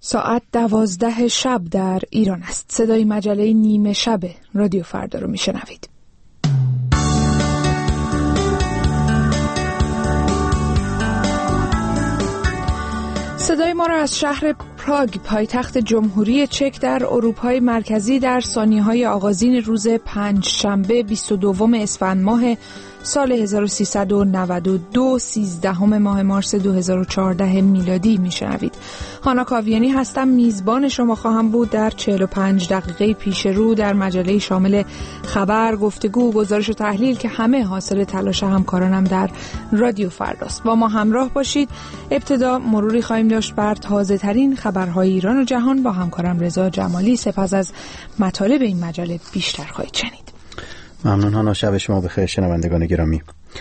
ساعت 12 شب در ایران است. صدای مجله نیمه شب رادیو فردا رو میشنوید. صدای ما را از شهر پراگ، پایتخت جمهوری چک در اروپای مرکزی، در ثانیه‌های آغازین روز پنجشنبه 22 اسفند ماه سال 1392 13 ماه مارس 2014 میلادی میشنوید. هانا کاویانی هستم، میزبان شما خواهم بود در 45 دقیقه پیش رو در مجله شامل خبر، گفتگو، گزارش و تحلیل که همه حاصل تلاش همکارانم در رادیو فرداست. با ما همراه باشید. ابتدا مروری خواهیم داشت بر تازه ترین خبرهای ایران و جهان با همکارم رضا جمالی. سپس از مطالب این مجله بیشتر خواهید شنید. ممنون هانا، شب شما بخیر شنوندگان گرامی.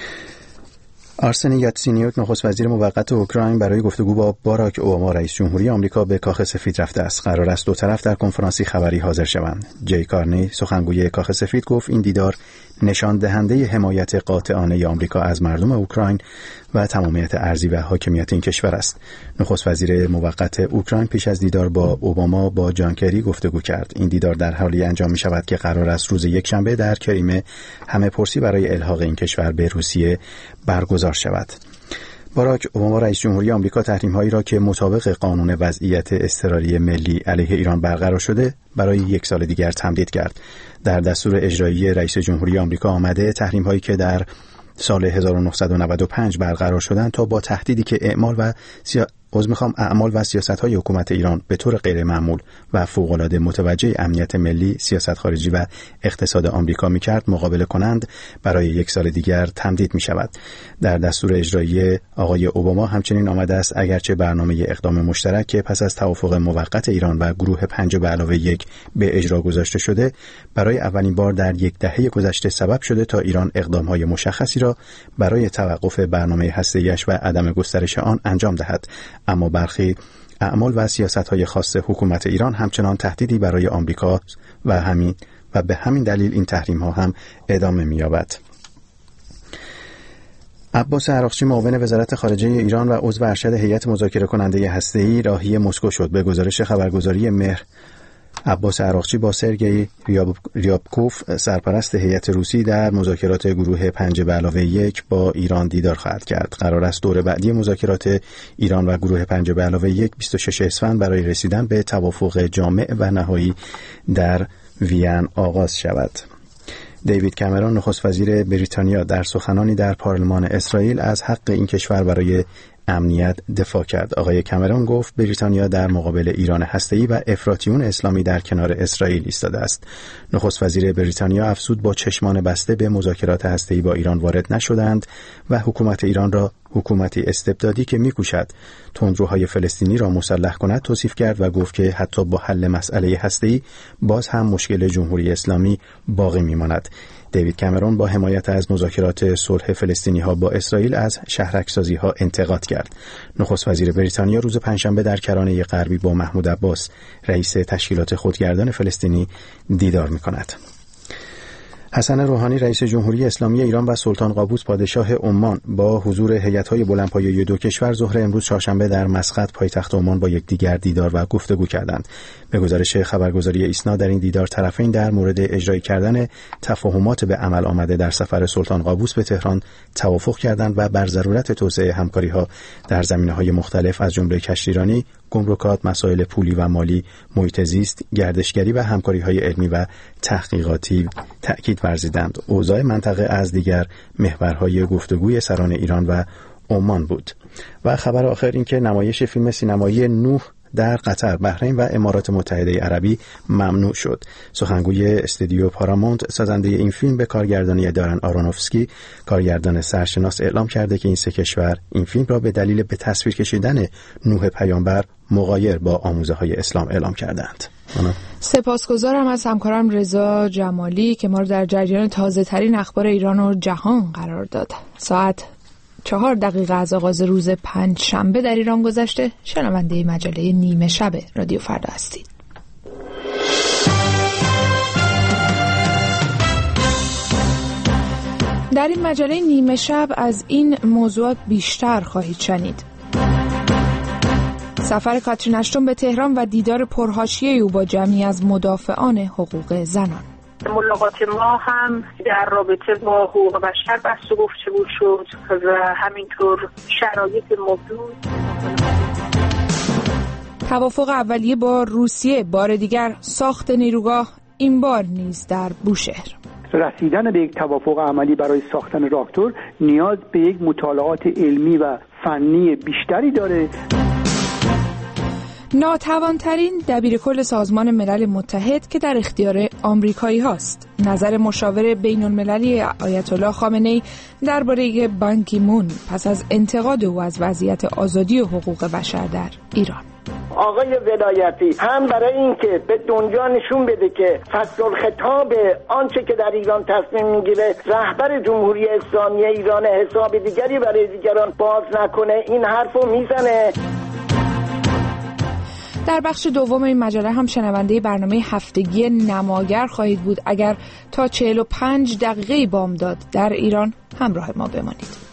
آرسنی یاتسینیوک نخست وزیر موقت اوکراین برای گفتگو با باراک اوباما رئیس جمهوری آمریکا به کاخ سفید رفته است. قرار است دو طرف در کنفرانسی خبری حاضر شوند. جی کارنی سخنگوی کاخ سفید گفت این دیدار نشان دهنده حمایت قاطعانه آمریکا از مردم اوکراین و تمامیت ارضی و حاکمیت این کشور است. نخست وزیر موقت اوکراین پیش از دیدار با اوباما با جان کری گفتگو کرد. این دیدار در حالی انجام می شود که قرار است روز یکشنبه در کریمه همه پرسی برای الحاق این کشور به روسیه برگزار شود. باراک اوباما رئیس جمهوری آمریکا تحریم‌هایی را که مطابق قانون وضعیت اضطراری ملی علیه ایران برقرار شده برای یک سال دیگر تمدید کرد. در دستور اجرایی رئیس جمهوری آمریکا آمده تحریم‌هایی که در سال 1995 برقرار شدند تا با تهدیدی که اعمال و سیاست‌های حکومت ایران به طور غیر معمول و فوق‌العاده متوجه امنیت ملی، سیاست خارجی و اقتصاد آمریکا می‌کرد مقابله کنند برای یک سال دیگر تمدید می‌شود. در دستور اجرایی آقای اوباما همچنین آمده است اگرچه برنامه اقدام مشترک که پس از توافق موقت ایران و گروه 5+1 به اجرا گذاشته شده برای اولین بار در یک دهه گذشته سبب شده تا ایران اقدام‌های مشخصی را برای توقف برنامه هسته‌ایش و عدم گسترش آن انجام دهد. اما برخی اعمال و سیاست‌های خاص حکومت ایران همچنان تهدیدی برای آمریکا و به همین دلیل این تحریم‌ها هم ادامه می‌یابد. عباس عراقچی معاون وزارت خارجه ایران و عضو ارشد هیئت مذاکره کننده هسته‌ای راهی مسکو شد. به گزارش خبرگزاری مهر، عباس عراقچی با سرگئی ریابکوف سرپرست هیئت روسی در مذاکرات گروه 5+1 با ایران دیدار خواهد کرد. قرار است دور بعدی مذاکرات ایران و گروه 5+1 26 اسفند برای رسیدن به توافق جامع و نهایی در وین آغاز شود. دیوید کامرون نخست وزیر بریتانیا در سخنانی در پارلمان اسرائیل از حق این کشور برای امنیت دفاع کرد. آقای کامرون گفت بریتانیا در مقابل ایران هسته‌ای و افراطیون اسلامی در کنار اسرائیل ایستاده است. نخست وزیر بریتانیا افزود با چشمان بسته به مذاکرات هسته‌ای با ایران وارد نشدند و حکومت ایران را حکومتی استبدادی که می‌کوشد تندروهای فلسطینی را مسلح کند توصیف کرد و گفت که حتی با حل مسئله هسته‌ای باز هم مشکل جمهوری اسلامی باقی می‌ماند. دیوید کامرون با حمایت از مذاکرات صلح فلسطینی‌ها با اسرائیل از شهرک‌سازی‌ها انتقاد کرد. نخست وزیر بریتانیا روز پنجشنبه در کرانه غربی با محمود عباس رئیس تشکیلات خودگردان فلسطینی دیدار می‌کند. حسن روحانی رئیس جمهوری اسلامی ایران و سلطان قابوس پادشاه عمان با حضور هیئت‌های بلندپایه دو کشور ظهر امروز چهارشنبه در مسقط پایتخت عمان با یکدیگر دیدار و گفتگو کردند. به گزارش خبرگزاری ایسنا در این دیدار طرفین در مورد اجرای کردن تفاهمات به عمل آمده در سفر سلطان قابوس به تهران توافق کردند و بر ضرورت توسعه همکاری‌ها در زمینه‌های مختلف از جمله کشتیرانی، گمرکات، مسائل پولی و مالی، محیط زیست، گردشگری و همکاری‌های علمی و تحقیقاتی تأکید ورزیدند. اوضاع منطقه از دیگر محورهای گفتگوی سران ایران و عمان بود. و خبر آخر این که نمایش فیلم سینمایی نوح در قطر، بحرین و امارات متحده عربی ممنوع شد. سخنگوی استودیو پارامونت سازنده این فیلم به کارگردانی دارن آرونوفسکی، کارگردان سرشناس، اعلام کرده که این سه کشور این فیلم را به دلیل به تصویر کشیدن نوح پیامبر مغایر با آموزه‌های اسلام اعلام کردند. سپاسگزارم از همکارم رضا جمالی که ما رو در جریان تازه‌ترین اخبار ایران و جهان قرار داد. ساعت 4 دقیقه از آغاز روز پنجشنبه در ایران گذشته. شنونده مجله نیمه شب رادیو فردا هستید. در این مجله نیمه شب از این موضوعات بیشتر خواهید شنید. سفر کاترین اشتون به تهران و دیدار پرحاشیه او با جمعی از مدافعان حقوق زنان. ملاقات ما هم در رابطه با حقوق بشر بحث و گفتگو شد و همینطور شرایط موجود. توافق اولیه با روسیه، بار دیگر ساخت نیروگاه، این بار نیز در بوشهر. رسیدن به یک توافق عملی برای ساختن راکتور نیاز به یک مطالعات علمی و فنی بیشتری داره. ناتوانترین دبیرکل سازمان ملل متحد که در اختیار آمریکایی هاست. نظر مشاور بین المللی آیت الله خامنه‌ای درباره بان کی مون پس از انتقاد او از وضعیت آزادی و حقوق بشر در ایران. آقای ولایتی هم برای اینکه به دنیا نشون بده که فصل الخطاب آنچه که در ایران تصمیم میگیره رهبر جمهوری اسلامی ایران حساب دیگری برای دیگران باز نکنه، این حرفو میزنه. در بخش دوم این مجله هم شنونده برنامه هفتگی نماگر خواهید بود. اگر تا 45 دقیقه بامداد در ایران همراه ما بمانید.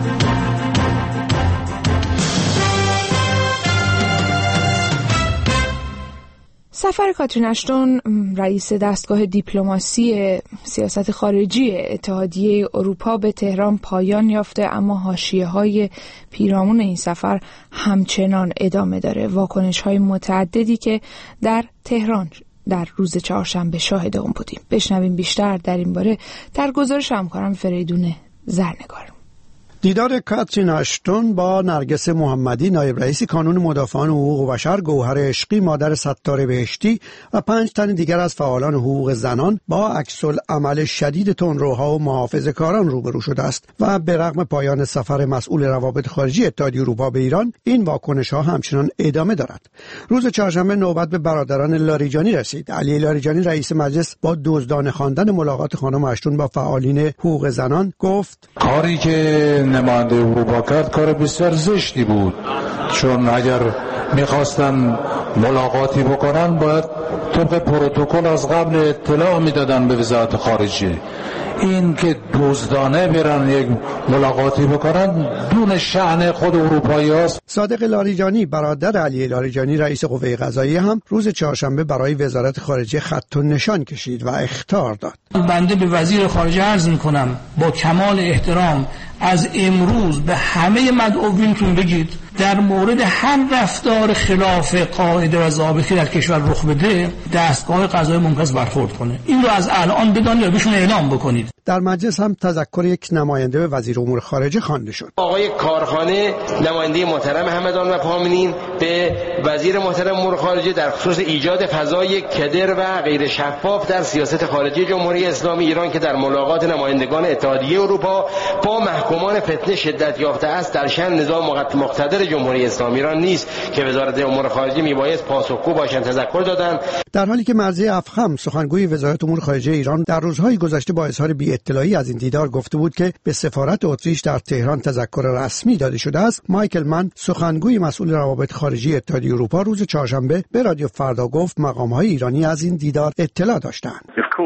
سفر کاترین اشتون رئیس دستگاه دیپلماسی سیاست خارجی اتحادیه اروپا به تهران پایان یافته، اما حاشیه‌های پیرامون این سفر همچنان ادامه داره. واکنش‌های متعددی که در تهران در روز چهارشنبه شاهد اون بودیم. بشنویم بیشتر در این باره در گزارش همکارم فریدون زرنگار. دیدار کاترین اشتون با نرگس محمدی، نایب رئیس کانون مدافعان حقوق بشر، گوهر عشقی، مادر ستار بهشتی و 5 تن دیگر از فعالان حقوق زنان با عکس‌العمل شدید تندروها و محافظه‌کاران روبرو شده است و به رغم پایان سفر مسئول روابط خارجی اتحادیه اروپا به ایران، این واکنش‌ها همچنان ادامه دارد. روز چهارشنبه نوبت به برادران لاریجانی رسید. علی لاریجانی رئیس مجلس با دزدانه خواندن ملاقات خانم اشتون با فعالین حقوق زنان گفت: کاری که نماینده اروپا کرد کار بسیار زشتی بود، چون اگر میخواستن ملاقاتی بکنن باید طبق پروتکل از قبل اطلاع میدادن به وزارت خارجه. این که دزدانه برن یک ملاقاتی بکنن دون شأن خود اروپایی هست. صادق لاریجانی برادر علی لاریجانی رئیس قوه قضاییه هم روز چهارشنبه برای وزارت خارجه خط و نشان کشید و اخطار داد. بنده به وزیر خارجه عرض میکنم با کمال احترام از امروز به همه مدعوینتون بگید در مورد هر رفتار خلاف قاعده و ضابطه در کشور رخ بده دستگاه قضایی ممکن است برخورد کنه. این رو از الان بدانید و بهشون اعلام بکنید. در مجلس هم تذکر یک نماینده به وزیر امور خارجه خوانده شد. آقای کارخانه نماینده محترم همدان و پامنین به وزیر محترم امور خارجه در خصوص ایجاد فضای کدر و غیر شفاف در سیاست خارجی جمهوری اسلامی ایران که در ملاقات نمایندگان اتحادیه اروپا با محکومان فتنه شدت یافته است در شأن نظام مقتدر جمهوری اسلامی ایران نیست که وزارت امور خارجه میبایست پاسخگو باشند تذکر دادند. در حالی که مرضی افخم سخنگوی وزارت امور خارجه ایران در روزهای گذشته با اظهار اطلاعی از این دیدار گفته بود که به سفارت اتریش در تهران تذکر رسمی داده شده است، مایکل من سخنگوی مسئول روابط خارجی اتحادیه اروپا روز چهارشنبه به رادیو فردا گفت مقام‌های ایرانی از این دیدار اطلاع داشتند.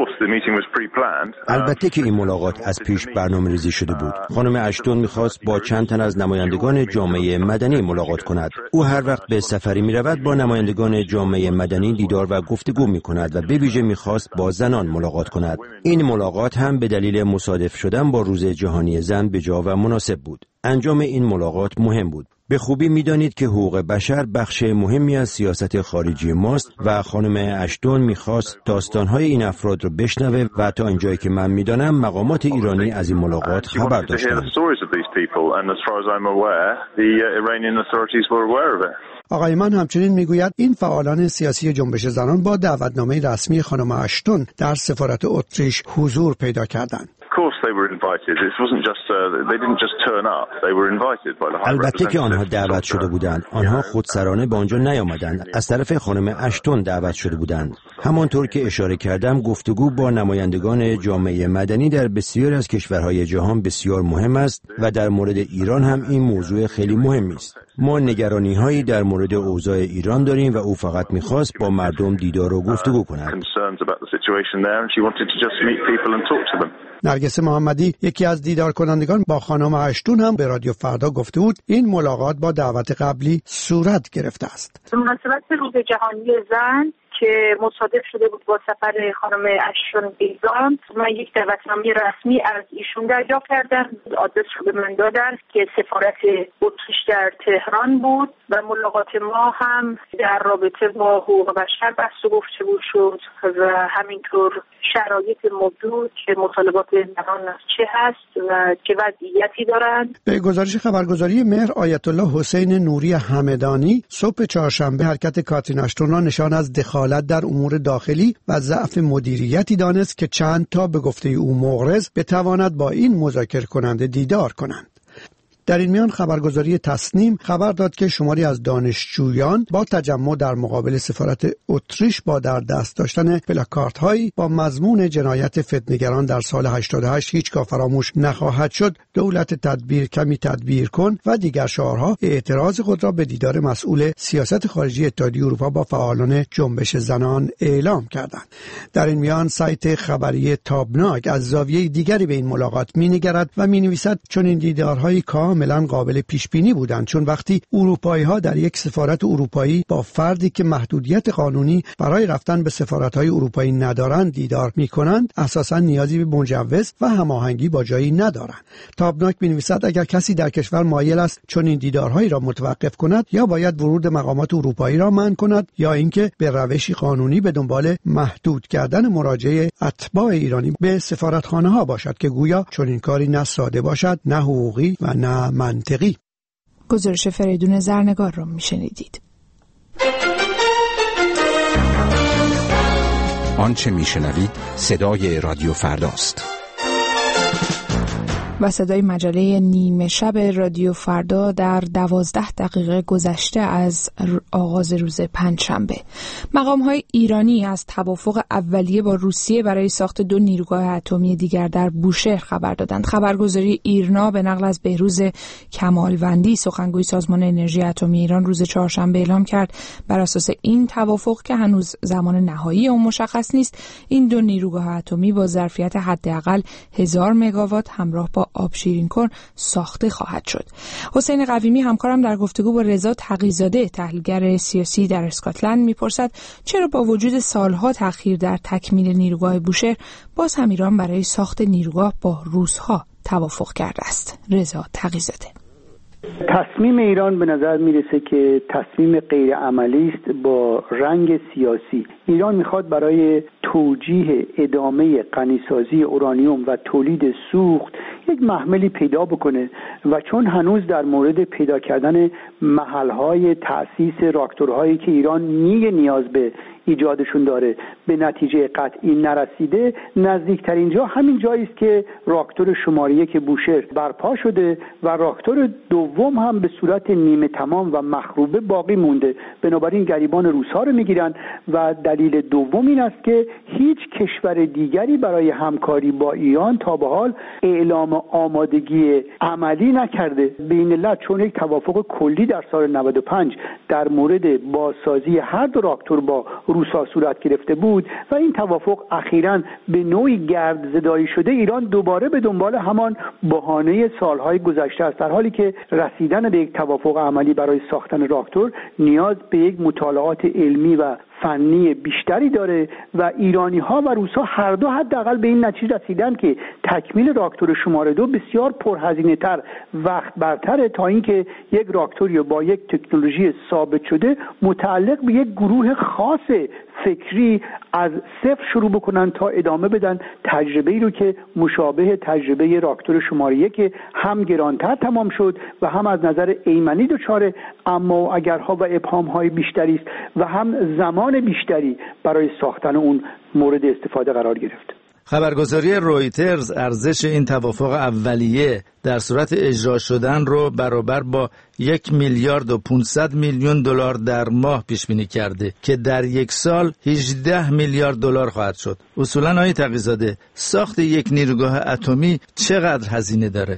البته که این ملاقات از پیش برنامه‌ریزی شده بود. خانم اشتون می‌خواست با چند تن از نمایندگان جامعه مدنی ملاقات کند. او هر وقت به سفری می‌رود با نمایندگان جامعه مدنی دیدار و گفتگو می‌کند و به ویژه می‌خواست با زنان ملاقات کند. این ملاقات هم به دلیل مصادف شدن با روز جهانی زن به جا و مناسب بود. انجام این ملاقات مهم بود. به خوبی می‌دانید که حقوق بشر بخش مهمی از سیاست خارجی ماست و خانم اشتون می‌خواست داستان‌های این افراد رو بشنوه و تا اینجایی که من می‌دانم مقامات ایرانی از این ملاقات خبر داشتند. آقای من همچنین میگوید این فعالان سیاسی جنبش زنان با دعوتنامه رسمی خانم اشتون در سفارت اتریش حضور پیدا کردند. البته که آنها دعوت شده بودند. آنها خودسرانه به آنجا نیامدند. از طرف خانم اشتون دعوت شده بودند. همانطور که اشاره کردم گفتگو با نمایندگان جامعه مدنی در بسیاری از کشورهای جهان بسیار مهم است و در مورد ایران هم این موضوع خیلی مهمی است. ما نگرانی هایی در مورد اوضاع ایران داریم و او فقط میخواست با مردم دیدار و گفتگو کند. نرگس محمدی یکی از دیدار کنندگان با خانم اشتون هم به رادیو فردا گفته بود این ملاقات با دعوت قبلی صورت گرفته است. مناسبت روز جهانی زن که مصادف شده بود با سفر خانم اشتون به ایران، من یک دعوتنامه رسمی از ایشون دریافت کردم. آدرس رو به من دادن که سفارت اتریش در تهران بود و ملاقات ما هم در رابطه با حقوق بشر بحث و گفتگو شد و همینطور شرایط موجود که مطالبات زنان چه هست و چه وضعیتی دارند. به گزارش خبرگزاری مهر، آیت الله حسین نوری همدانی صبح چهارشنبه حرکت کاترین اشتون را نشان از دخالت در امور داخلی و ضعف مدیریتی دانست که چند تا به گفته او مغرض بتواند با این مذاکره کننده دیدار کنند. در این میان خبرگزاری تصنیم خبر داد که شماری از دانشجویان با تجمع در مقابل سفارت اتریش با در دست داشتن پلاکاردهایی با مضمون جنایت فتنه‌گران در سال 88 هیچگاه فراموش نخواهد شد، دولت تدبیر کمی تدبیر کن و دیگر شعارها اعتراض خود را به دیدار مسئول سیاست خارجی اتحادیه اروپا با فعالان جنبش زنان اعلام کردند. در این میان سایت خبری تابناک از زاویه دیگری به این ملاقات می‌نگرد و می‌نویسد چون این دیدارهای کاملا قابل پیش بینی بودند، چون وقتی اروپایی‌ها در یک سفارت اروپایی با فردی که محدودیت قانونی برای رفتن به سفارت‌های اروپایی ندارند دیدار می‌کنند، اساساً نیازی به مجوز و هماهنگی با جایی ندارند. تابناک می‌نویسد اگر کسی در کشور مایل است چون این دیدارهایی را متوقف کند، یا باید ورود مقامات اروپایی را منع کند یا اینکه به روشی قانونی به دنبال محدود کردن مراجعه اتباع ایرانی به سفارتخانه‌ها باشد که گویا چون این کاری نه ساده باشد، نه حقوقی و نه منطقی. گزارش فریدون زرنگار را میشنیدید. آنچه میشنوید صدای رادیو فرداست و صدای مجله نیمه شب رادیو فردا در 12 دقیقه گذشته از آغاز روز پنجشنبه. مقام‌های ایرانی از توافق اولیه با روسیه برای ساخت 2 نیروگاه اتمی دیگر در بوشهر خبر دادند. خبرگزاری ایرنا به نقل از بهروز کمالوندی، سخنگوی سازمان انرژی اتمی ایران، روز چهارشنبه اعلام کرد بر اساس این توافق که هنوز زمان نهایی اون مشخص نیست، این 2 نیروگاه اتمی با ظرفیت حداقل 1000 مگاوات همراه با آب شیرین کن ساخته خواهد شد. حسین قویمی همکارم در گفتگو با رضا تقی‌زاده، تحلیلگر سیاسی در اسکاتلند، میپرسد چرا با وجود سالها تأخیر در تکمیل نیروگاه بوشهر باز هم ایران برای ساخت نیروگاه با روس‌ها توافق کرده است. رضا تقی‌زاده: تصمیم ایران به نظر میرسه که تصمیم غیر عملی است با رنگ سیاسی. ایران میخواد برای توجیه ادامه غنیسازی اورانیوم و تولید سوخت یک محملی پیدا بکنه و چون هنوز در مورد پیدا کردن محلهای تأسیس راکتورهایی که ایران میگه نیاز به ایجادشون داره به نتیجه قطعی نرسیده، نزدیکترین جا همین جایی است که راکتور شماره 1 بوشهر برپا شده و راکتور دوم هم به صورت نیمه تمام و مخروبه باقی مونده. بنابراین گریبان روس‌ها رو میگیرن و دلیل دوم این است که هیچ کشور دیگری برای همکاری با ایران تا به حال اعلام آمادگی عملی نکرده. بین الملل چون یک توافق کلی در سال 95 در مورد بازسازی هر 2 راکتور با روس‌ها صورت گرفته بود و این توافق اخیراً به نوعی گردزدایی شده، ایران دوباره به دنبال همان بهانه سالهای گذشته است، در حالی که رسیدن به یک توافق عملی برای ساختن راکتور نیاز به یک مطالعات علمی و فنی بیشتری داره و ایرانی‌ها و روس‌ها هر دو حداقل به این نتیجه رسیدن که تکمیل راکتور شماره 2 بسیار پرهزینه‌تر، وقت برتره تا اینکه یک راکتوری با یک تکنولوژی ثابت شده متعلق به یک گروه خاص فکری از صفر شروع بکنن تا ادامه بدن تجربه‌ای رو که مشابه تجربه راکتور شماره 1 هم گرانتر تمام شد و هم از نظر ایمنی دچار اما اگرها و ابهام‌های بیشتری است و هم زمان بیشتری برای ساختن اون مورد استفاده قرار گرفت. خبرگزاری رویترز ارزش این توافق اولیه در صورت اجرا شدن رو برابر با 1 میلیارد و 500 میلیون دلار در ماه پیش بینی کرده که در یک سال 18 میلیارد دلار خواهد شد. اصولاً آقای تقی‌زاده، ساخت یک نیروگاه اتمی چقدر هزینه داره؟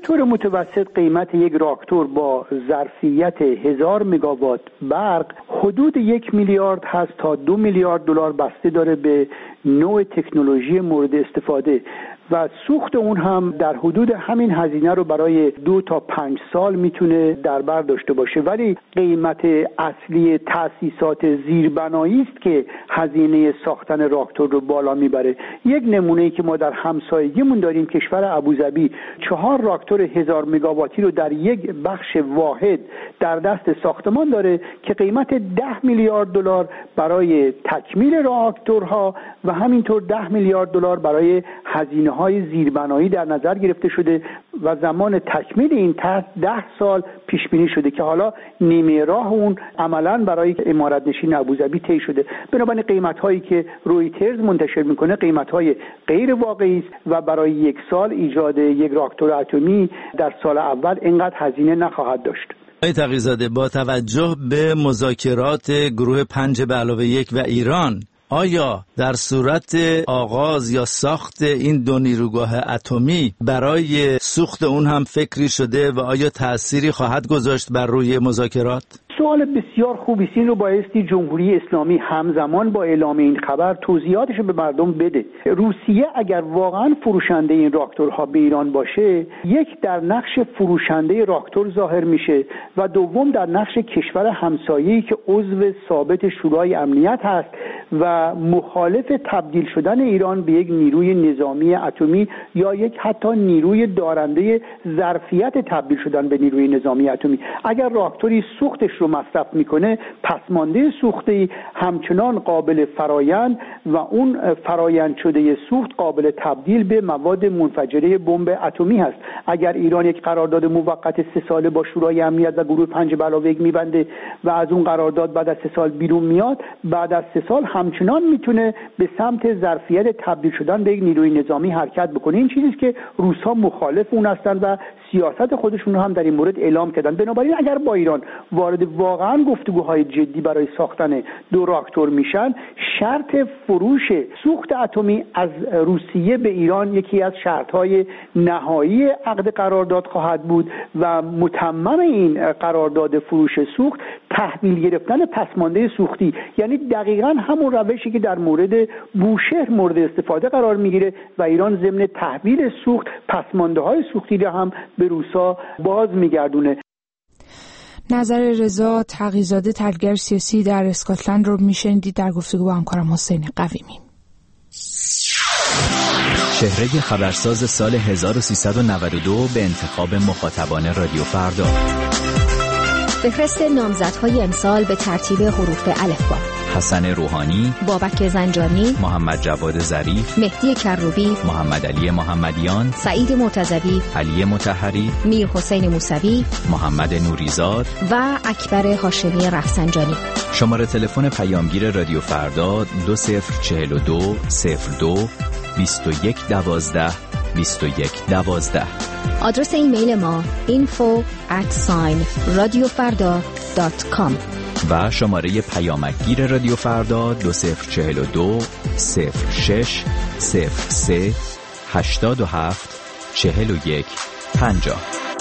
طور متوسط قیمت یک راکتور با ظرفیت 1000 مگاوات برق حدود 1 میلیارد هست تا 2 میلیارد دلار، بسته داره به نوع تکنولوژی مورد استفاده و سوخت اون هم در حدود همین هزینه رو برای 2 تا 5 سال میتونه در بر داشته باشه. ولی قیمت اصلی تأسیسات زیربنایی است که هزینه ساختن راکتور رو بالا میبره. یک نمونه‌ای که ما در همسایگیمون داریم، کشور ابوظبی 4 راکتور 1000 مگاواتی رو در یک بخش واحد در دست ساختمان داره که قیمت 10 میلیارد دلار برای تکمیل راکتورها و همینطور 10 میلیارد دلار برای هزینه‌های زیربنایی در نظر گرفته شده و زمان تکمیل این طرح 10 سال پیش بینی شده که حالا نیمه راه اون عملاً برای عمارت نشین ابوظبی طی شده. بنابراین قیمت‌هایی که رویترز منتشر میکنه قیمت‌های غیر واقعی است و برای یک سال ایجاد یک راکتور اتمی در سال اول اینقدر هزینه نخواهد داشت. آقای تقی‌زاده، با توجه به مذاکرات گروه 5+1 و ایران، آیا در صورت آغاز یا ساخت این دو نیروگاه اتمی برای سوخت اون هم فکری شده و آیا تأثیری خواهد گذاشت بر روی مذاکرات؟ سوال بسیار خوبی است. این رو بایستی جمهوری اسلامی همزمان با اعلام این خبر توضیحاتش رو به مردم بده. روسیه اگر واقعا فروشنده این راکتورها به ایران باشه، یک در نقش فروشنده راکتور ظاهر میشه و دوم در نقش کشور همسایه‌ای که عضو ثابت شورای امنیت هست و مخالف تبدیل شدن ایران به یک نیروی نظامی اتمی یا یک حتی نیروی دارنده ظرفیت تبدیل شدن به نیروی نظامی اتمی. اگر راکتوری سوختش رو مصرف میکنه، پسمانده سوختی همچنان قابل فرایند و اون فرایند شده سوخت قابل تبدیل به مواد منفجره بمب اتمی هست. اگر ایران یک قرارداد موقت 3 ساله با شورای امنیت و گروه 5+1 میبنده و از اون قرارداد بعد از 3 سال بیرون میاد، بعد از 3 سال همچنان میتونه به سمت ظرفیت تبدیل شدن به یک نیروی نظامی حرکت بکنه. این چیزیست که روس‌ها مخالف اون هستن و سیاست خودشون رو هم در این مورد اعلام کردن. بنابراین اگر با ایران وارد واقعا گفتگوهای جدی برای ساختن 2 راکتور میشن، شرط فروش سوخت اتمی از روسیه به ایران یکی از شرط‌های نهایی عقد قرارداد خواهد بود و متمم این قرارداد فروش سوخت تحویل گرفتن پسمانده سوختی، یعنی دقیقاً همون روشی که در مورد بوشهر مورد استفاده قرار میگیره و ایران ضمن تحویل سوخت پسمانده‌های سوختی را هم به روسا باز میگردونه. نظر رضا تقی‌زاده، تحلیلگر سیاسی در اسکاتلند رو میشنیدید در گفتگو با همکارم حسین قویمی. چهره خبرساز سال 1392 به انتخاب مخاطبان رادیو فردا. فهرست نامزدهای امسال به ترتیب حروف الفبا: حسن روحانی، بابک زنجانی، محمد جواد ظریف، مهدی کروبی، محمد علی محمدیان، سعید مرتضوی، علی مطهری، میر حسین موسوی، محمد نوریزاد و اکبر هاشمی رفسنجانی. شماره تلفن پیامگیر رادیو فردا 2042 02 2112 2112. آدرس ایمیل ما info@radiofarda.com و شماره پیامگیر رادیو فردا 2042 06 03 87 41 50.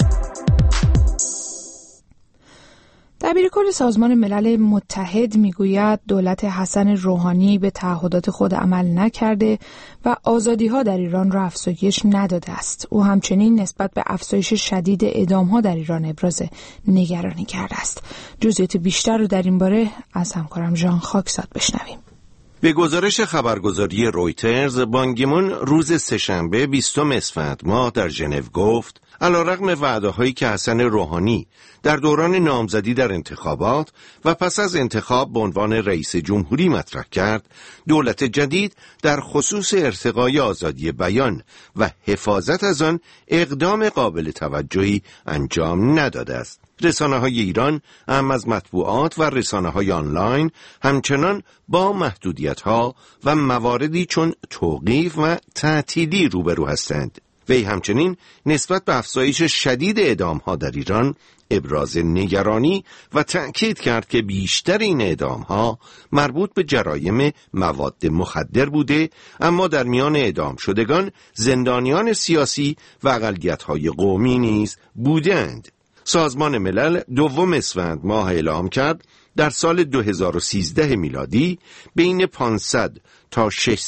دبیرکل سازمان ملل متحد میگوید دولت حسن روحانی به تعهدات خود عمل نکرده و آزادی‌ها در ایران را افزایش نداده است. او همچنین نسبت به افزایش شدید اعدام‌ها در ایران ابراز نگرانی کرده است. جزئیات بیشتر رو در این باره از همکارم ژان خاکساد بشنویم. به گزارش خبرگزاری رویترز، بان کی مون روز سه‌شنبه 20 اسفند ماه در ژنو گفت علیرغم وعده‌هایی که حسن روحانی در دوران نامزدی در انتخابات و پس از انتخاب به عنوان رئیس جمهوری مطرح کرد، دولت جدید در خصوص ارتقای آزادی بیان و حفاظت از آن اقدام قابل توجهی انجام نداده است. رسانه‌های ایران هم از مطبوعات و رسانه‌های آنلاین همچنان با محدودیت‌ها و مواردی چون توقیف و تعطیلی روبرو هستند. وی همچنین نسبت به افزایش شدید اعدام‌ها در ایران ابراز نگرانی و تأکید کرد که بیشتر این اعدام‌ها مربوط به جرایم مواد مخدر بوده، اما در میان اعدام شدگان زندانیان سیاسی و اقلیت‌های قومی نیز بودند. سازمان ملل 2 اسفند ماه اعلام کرد در سال 2013 میلادی بین 500 تا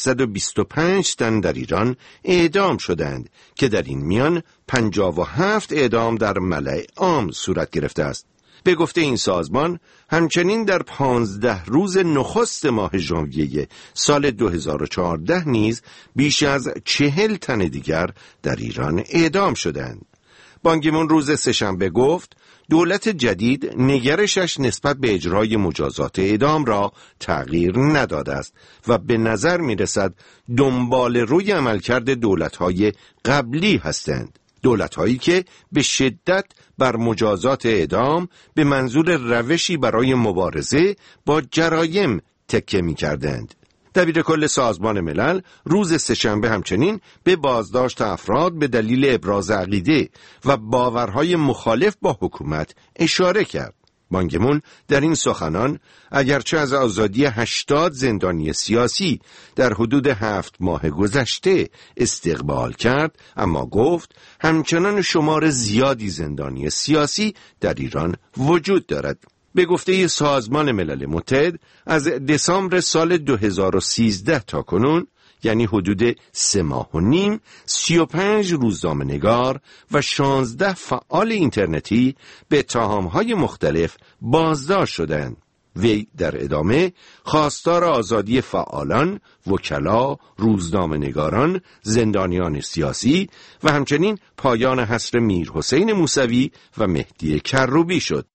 625 تن در ایران اعدام شدند که در این میان 57 اعدام در ملأ عام صورت گرفته است. به گفته این سازمان همچنین در 15 روز نخست ماه ژانویه سال 2014 نیز بیش از 40 تن دیگر در ایران اعدام شدند. بان کی مون روز سه‌شنبه گفت دولت جدید نگرشش نسبت به اجرای مجازات اعدام را تغییر نداده است و به نظر می رسد دنبال روی عملکرد دولت‌های قبلی هستند. دولت‌هایی که به شدت بر مجازات اعدام به منظور روشی برای مبارزه با جرایم تکیه می کردند. دبیرکل سازمان ملل روز سه‌شنبه همچنین به بازداشت افراد به دلیل ابراز عقیده و باورهای مخالف با حکومت اشاره کرد. بان کی مون در این سخنان اگرچه از آزادی 80 زندانی سیاسی در حدود 7 ماه گذشته استقبال کرد، اما گفت همچنان شمار زیادی زندانی سیاسی در ایران وجود دارد. به گفته سازمان ملل متحد از دسامبر سال 2013 تا کنون، یعنی حدود 3 ماه و نیم، 35 روزنامه‌نگار و 16 فعال اینترنتی به اتهام‌های مختلف بازداشت شدند. وی در ادامه خواستار آزادی فعالان، وکلا، روزنامه‌نگاران، زندانیان سیاسی و همچنین پایان حصر میرحسین موسوی و مهدی کروبی شد.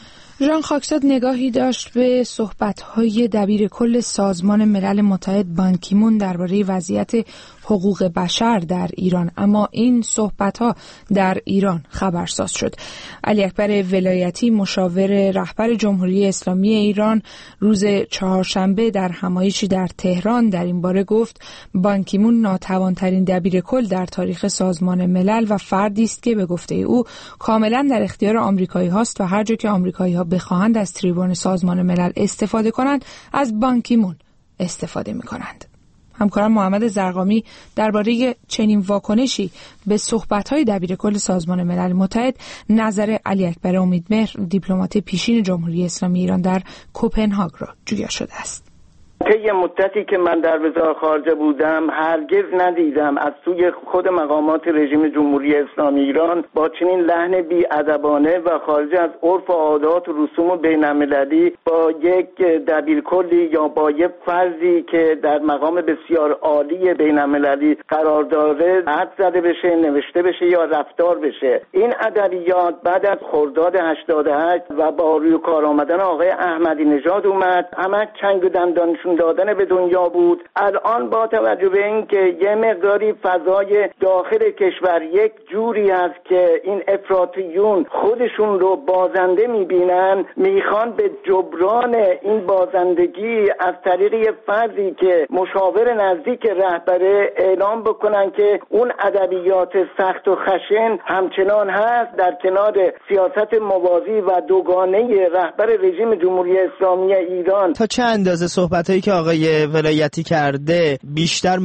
ژان خاکزاد نگاهی داشت به صحبت‌های دبیرکل سازمان ملل متحد بان کی مون درباره وضعیت حقوق بشر در ایران، اما این صحبت‌ها در ایران خبرساز شد. علی اکبر ولایتی مشاور رهبر جمهوری اسلامی ایران روز چهارشنبه در همایشی در تهران در این باره گفت بان کی مون ناتوان‌ترین دبیرکل در تاریخ سازمان ملل و فردی است که به گفته او کاملا در اختیار آمریکایی‌هاست و هر جا که آمریکایی‌ها بخواهند از تریبون سازمان ملل استفاده کنند از بان کی مون استفاده می‌کنند. همکارم محمد زرقامی درباره چنین واکنشی به صحبت‌های دبیرکل سازمان ملل متحد نظر علی اکبر امیدمهر دیپلمات پیشین جمهوری اسلامی ایران در کوپنهاگ را جویا شده است. طی مدتی که من در وزارت خارجه بودم هرگز ندیدم از سوی خود مقامات رژیم جمهوری اسلامی ایران با چنین لحن بی‌ادبانه و خارج از عرف و عادات و رسوم بین‌المللی با یک دبیرکلی یا با یک فرضی که در مقام بسیار عالی بین‌المللی قرار داره حد زده بشه، نوشته بشه یا رفتار بشه. این ادبیات بعد از خرداد 88 و با روی کار آمدن آقای احمدی نژاد اومد، همه چنگ و دندانشون دادن به دنیا بود. الان با توجه به این که یه مقداری فضای داخل کشور یک جوری است که این افراطیون خودشون رو بازنده میبینن، میخوان به جبران این بازندگی از طریق یه فردی که مشاور نزدیک رهبره اعلام بکنن که اون ادبیات سخت و خشن همچنان هست در کنار سیاست موازی و دوگانه رهبر رژیم جمهوری اسلامی ایران. تا چه اندازه صحبتایی که آقای ولایتی کرده بیشتر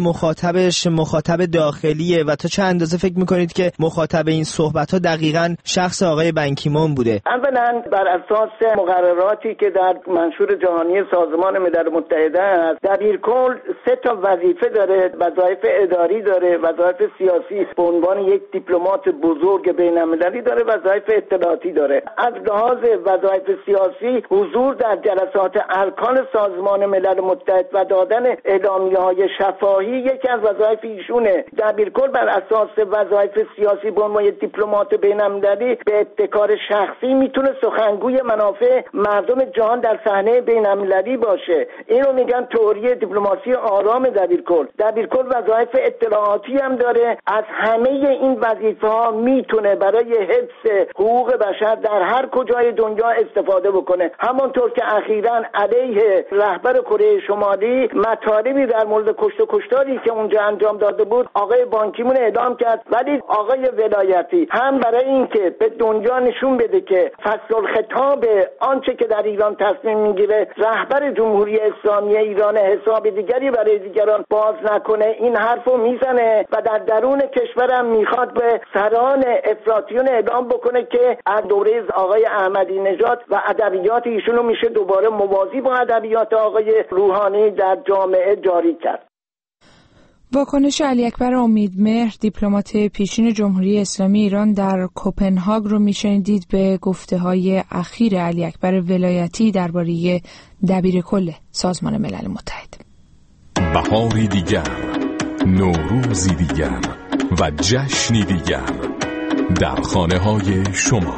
مخاطب داخلیه و تا چه اندازه فکر میکنید که مخاطب این صحبت‌ها دقیقاً شخص آقای بان کی مون بوده؟ اولا بر اساس مقرراتی که در منشور جهانی سازمان ملل متحد است، دبیرکل 3 تا وظیفه داره: وظایف اداری داره، وظایف سیاسی به عنوان یک دیپلمات بزرگ بین‌المللی داره، وظایف اطلاعاتی داره. از لحاظ وظایف سیاسی حضور در جلسات ارکان سازمان ملل متحد و دادن اعلامیه‌های شفاهی یکی از وظایف ایشونه. دبیرکل بر اساس وظایف سیاسی به عنوان دیپلمات بین‌المللی به ابتکار شخصی میتونه سخنگوی منافع مردم جهان در صحنه بین‌المللی باشه. اینو میگن تئوری دیپلماسی آرام دبیرکل. دبیرکل وظایف اطلاعاتی هم داره. از همه این وظیفه‌ها میتونه برای حفظ حقوق بشر در هر کجای دنیا استفاده بکنه. همونطور که اخیراً علیه رهبر کره شمالی مطالبی در مورد کشت و کشتاری که اونجا انجام داده بود آقای بانکیمون اعدام کرد، ولی آقای ولایتی هم برای اینکه به دنیا نشون بده که فصل الخطاب آنچه که در ایران تصمیم میگیره رهبر جمهوری اسلامی ایران حساب دیگری برای دیگران باز نکنه، این حرفو میزنه و در درون کشورم میخواد به سران افراطیون اعدام بکنه که از دوره آقای احمدی نژاد و ادبیات ایشونو میشه دوباره موازی با ادبیات آقای روحانی در جامعه جاری کرد. واکنش علی اکبر امیدمهر دیپلمات پیشین جمهوری اسلامی ایران در کوپنهاگ رو میشنیدید به گفته‌های اخیر علی اکبر ولایتی درباره دبیرکل سازمان ملل متحد. بهاری دیگر، نوروزی دیگر و جشنی دیگر در خانه‌های شما.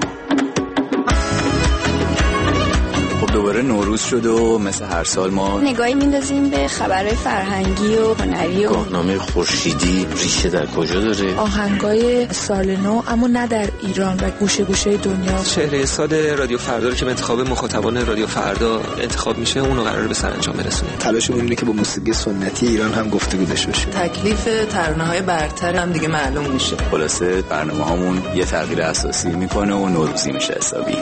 خب دوباره نوروز شد و مثل هر سال ما نگاهی میندازیم به خبرهای فرهنگی و هنری و گاهنامه خورشیدی ریشه در کجا داره، آهنگای سال نو اما نه در ایران و گوشه گوشه دنیا. چهره سال رادیو فردا رو که انتخاب مخاطبان رادیو فردا انتخاب میشه اون رو قراره به سرانجام برسونیم. تلاشمون اینه که با موسیقی سنتی ایران هم گفتگو داشته باشیم. تکلیف ترانه‌های برتر هم دیگه معلوم میشه. خلاصه برنامه‌هامون یه تغییر اساسی میکنه و نوروزی میشه حسابی.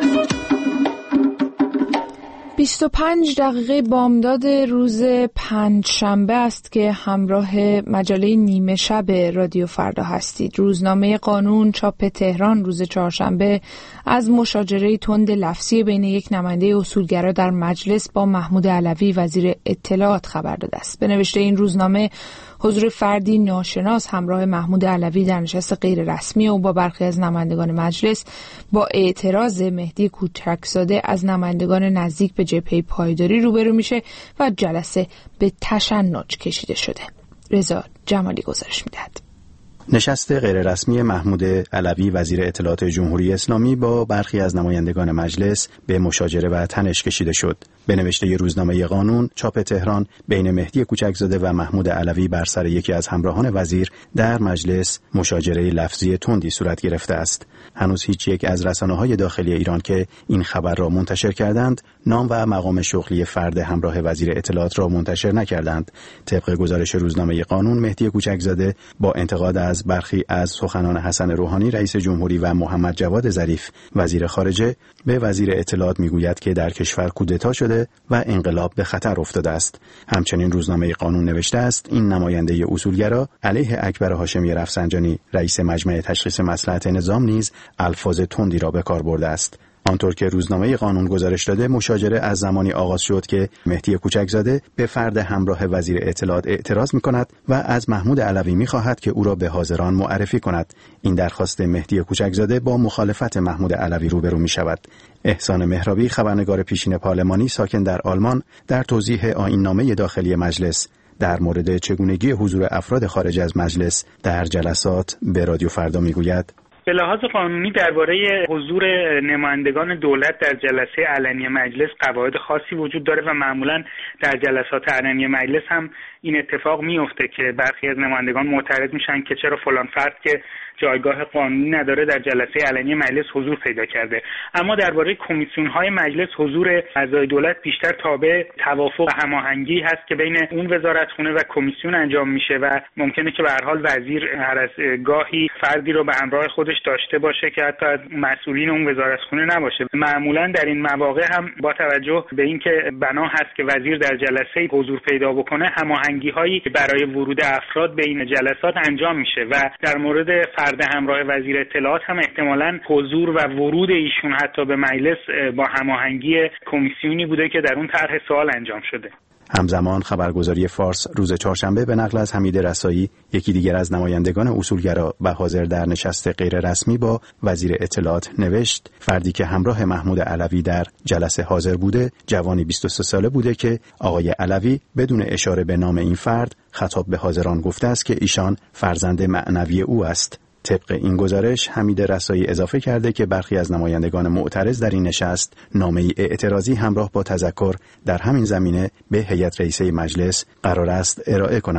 25 دقیقه بامداد روز پنجشنبه است که همراه مجله نیمه شب رادیو فردا هستید. روزنامه قانون چاپ تهران روز چهارشنبه از مشاجره تند لفظی بین یک نماینده اصولگرا در مجلس با محمود علوی وزیر اطلاعات خبر داده است. به نوشته این روزنامه حضور فردی ناشناس همراه محمود علوی در نشست غیر رسمی او با برخی از نمایندگان مجلس با اعتراض مهدی کوچکزاده از نمایندگان نزدیک به جبهه پایداری روبرو میشه و جلسه به تشنج کشیده شده. رضا جمالی گزارش میدهد. نشست غیررسمی محمود علوی وزیر اطلاعات جمهوری اسلامی با برخی از نمایندگان مجلس به مشاجره و تنش کشیده شد. به نوشته روزنامه قانون چاپ تهران بین مهدی کوچکزاده و محمود علوی بر سر یکی از همراهان وزیر در مجلس مشاجره لفظی تندی صورت گرفته است. هنوز هیچ یک از رسانه‌های داخلی ایران که این خبر را منتشر کردند نام و مقام شغلی فرد همراه وزیر اطلاعات را منتشر نکردند. طبق گزارش روزنامه قانون مهدی کوچکزاده با انتقاد از برخی از سخنان حسن روحانی رئیس جمهوری و محمد جواد ظریف وزیر خارجه به وزیر اطلاعات میگوید که در کشور کودتا شده و انقلاب به خطر افتاده است. همچنین روزنامه قانون نوشته است این نماینده اصولگرا علیه اکبر هاشمی رفسنجانی رئیس مجمع تشخیص مصلحت نظام نیز الفاظ تندی را به کار برده است. آنطور که روزنامه قانون گزارش داده مشاجره از زمانی آغاز شد که مهدی کوچکزاده به فرد همراه وزیر اطلاعات اعتراض می‌کند و از محمود علوی می‌خواهد که او را به حاضران معرفی کند. این درخواست مهدی کوچکزاده با مخالفت محمود علوی روبرو می‌شود. احسان مهرابی خبرنگار پیشین پارلمانی ساکن در آلمان در توضیح آیین‌نامه داخلی مجلس در مورد چگونگی حضور افراد خارج از مجلس در جلسات به رادیو فردا می‌گوید: به لحاظ قانونی درباره حضور نمایندگان دولت در جلسه علنی مجلس قواعد خاصی وجود داره و معمولا در جلسات علنی مجلس هم این اتفاق میفته که برخی از نمایندگان معترض میشن که چرا فلان فرد که جایگاه قانونی نداره در جلسه علنی مجلس حضور پیدا کرده. اما درباره کمیسیون‌های مجلس حضور اعضای دولت بیشتر تابع توافق و هماهنگی هست که بین اون وزارتخونه و کمیسیون انجام میشه و ممکنه که به هر حال وزیر هر از گاهی فردی رو به همراه خودش داشته باشه که حتی از مسئولین اون وزارتخونه نباشه. معمولا در این مواقع هم با توجه به اینکه بنا هست که وزیر در جلسه حضور پیدا بکنه هماهنگی‌هایی برای ورود افراد به این جلسات انجام میشه و در مورد فرد همراه وزیر اطلاعات هم احتمالاً حضور و ورود ایشون حتی به مجلس با هماهنگی کمیسیونی بوده که در اون طرح سوال انجام شده. همزمان خبرگزاری فارس روز چهارشنبه به نقل از حمید رسایی یکی دیگر از نمایندگان اصولگرا و حاضر در نشست غیر رسمی با وزیر اطلاعات نوشت فردی که همراه محمود علوی در جلسه حاضر بوده جوانی 23 ساله بوده که آقای علوی بدون اشاره به نام این فرد خطاب به حاضران گفته است که ایشان فرزند معنوی او است. طبق این گزارش حمید رسایی اضافه کرده که برخی از نمایندگان معترض در این نشست نامه‌ای اعتراضی همراه با تذکر در همین زمینه به هیئت رئیسه مجلس قرار است ارائه کنند.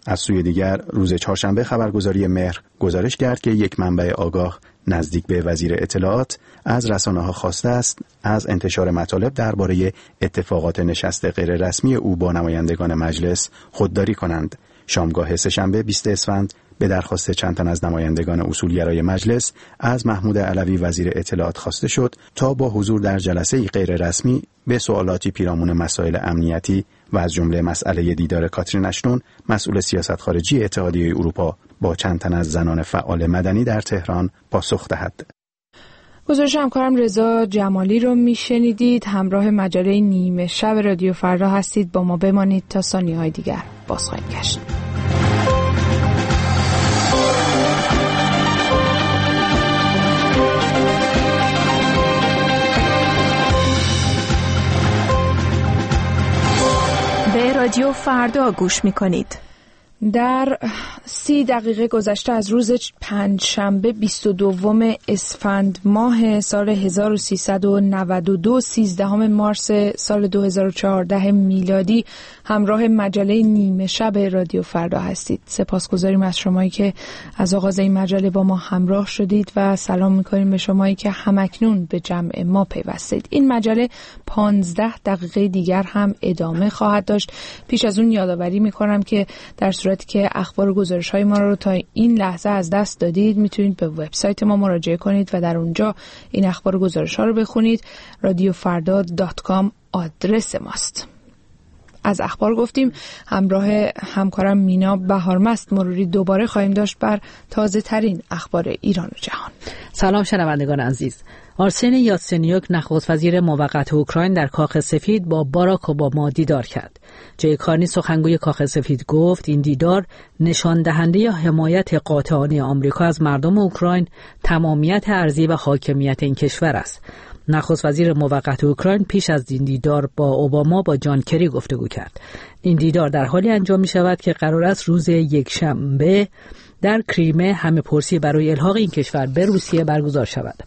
از سوی دیگر روز چهارشنبه خبرگزاری مهر گزارش کرد که یک منبع آگاه نزدیک به وزیر اطلاعات از رسانه‌ها خواسته است از انتشار مطالب درباره اتفاقات نشست غیررسمی او با نمایندگان مجلس خودداری کنند. شامگاه سه‌شنبه 20 اسفند به درخواست چند تن از نمایندگان اصولگرای مجلس از محمود علوی وزیر اطلاعات خواسته شد تا با حضور در جلسه غیررسمی به سوالاتی پیرامون مسائل امنیتی و از جمله مسئله دیدار کاترین اشتون مسئول سیاست خارجی اتحادیه اروپا با چند تن از زنان فعال مدنی در تهران پاسخ دهد. گزارش همکارم رضا جمالی رو میشنیدید. همراه مجله نیمه شب رادیو فردا هستید. با ما بمانید تا ثانیه‌های دیگر باز خواهیم گشت. به رادیو فردا گوش می‌کنید. در 30 دقیقه گذشته از روز پنجشنبه 22 اسفند ماه سال 1392 13 مارس سال 2014 میلادی همراه مجله نیمه شب رادیو فردا هستید. سپاسگزاریم از شمایی که از آغاز این مجله با ما همراه شدید و سلام می‌کنیم به شمایی که همکنون به جمع ما پیوستید. این مجله 15 دقیقه دیگر هم ادامه خواهد داشت. پیش از اون یادآوری می‌کنم که در صورتی که اخبار و گزارش‌های ما رو تا این لحظه از دست دادید میتونید به وبسایت ما مراجعه کنید و در اونجا این اخبار و گزارش‌ها رو بخونید. radiofarda.com آدرس ماست. از اخبار گفتیم. همراه همکارم مینا بهارمست مروری دوباره خواهیم داشت بر تازه ترین اخبار ایران و جهان. سلام شنوندگان عزیز. آرسن یاتسنیوک نخست وزیر موقت اوکراین در کاخ سفید با باراک اوباما دیدار کرد. جی کارنی سخنگوی کاخ سفید گفت این دیدار نشان دهنده حمایت قاطعانه آمریکا از مردم اوکراین، تمامیت ارضی و حاکمیت این کشور است. نخست وزیر موقت اوکراین پیش از این دیدار با اوباما با جان کری گفتگو کرد. این دیدار در حالی انجام می شود که قرار است روز یکشنبه در کریمه همه پرسی برای الحاق این کشور به روسیه برگزار شود.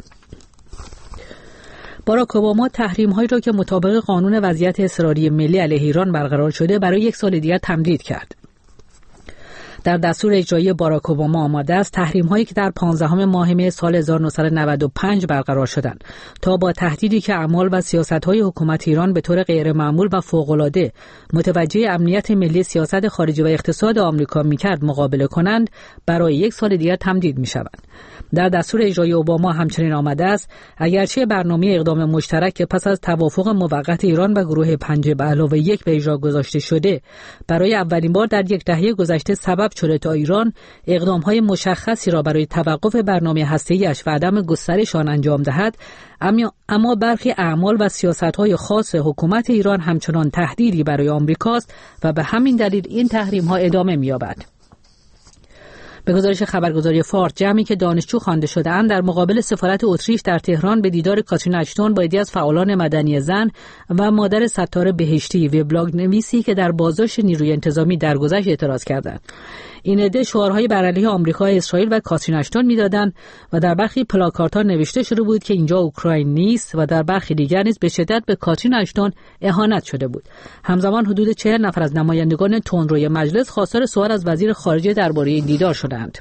باراک اوباما تحریم‌هایی را که مطابق قانون وضعیت اضطراری ملی علیه ایران برقرار شده برای 1 سال دیگر تمدید کرد. در دستور اجرایی باراک اوباما آماده است تحریم‌هایی که در 15 ماه می سال 1995 برقرار شدند تا با تهدیدی که اعمال و سیاست‌های حکومت ایران به طور غیرمعمول و فوق‌العاده متوجه امنیت ملی، سیاست خارجی و اقتصاد آمریکا می‌کرد مقابله کنند برای 1 سال دیگر تمدید می‌شوند. در دستور اجرایی اوباما همچنین آمده است اگرچه برنامه اقدام مشترک که پس از توافق موقت ایران و گروه 5+1 به اجرا گذاشته شده برای اولین بار در 10 دهه گذشته سبب شده تا ایران اقدام‌های مشخصی را برای توقف برنامه هسته‌ای‌اش و عدم گسترش آن انجام دهد، اما برخی اعمال و سیاست‌های خاص حکومت ایران همچنان تهدیدی برای آمریکاست و به همین دلیل این تحریم‌ها ادامه می‌یابد. به گزارش خبرگزاری فارس، جمعی که دانشجو خوانده شده‌اند در مقابل سفارت اتریش در تهران به دیدار کاترین اشتون با عده‌ای از فعالان مدنی زن و مادر ستار بهشتی، وبلاگ نویسی که در بازداشت نیروی انتظامی درگذشت اعتراض کردند. این عده شعارهای بر علیه آمریکا، اسرائیل و کاترین اشتون می‌دادند و در برخی پلاکاردها نوشته شده بود که اینجا اوکراین نیست و در برخی دیگر نیز به شدت به کاترین اشتون اهانت شده بود. همزمان حدود 40 نفر از نمایندگان تندروی مجلس خواستار سوال از وزیر خارجه درباره این دیدار شدند.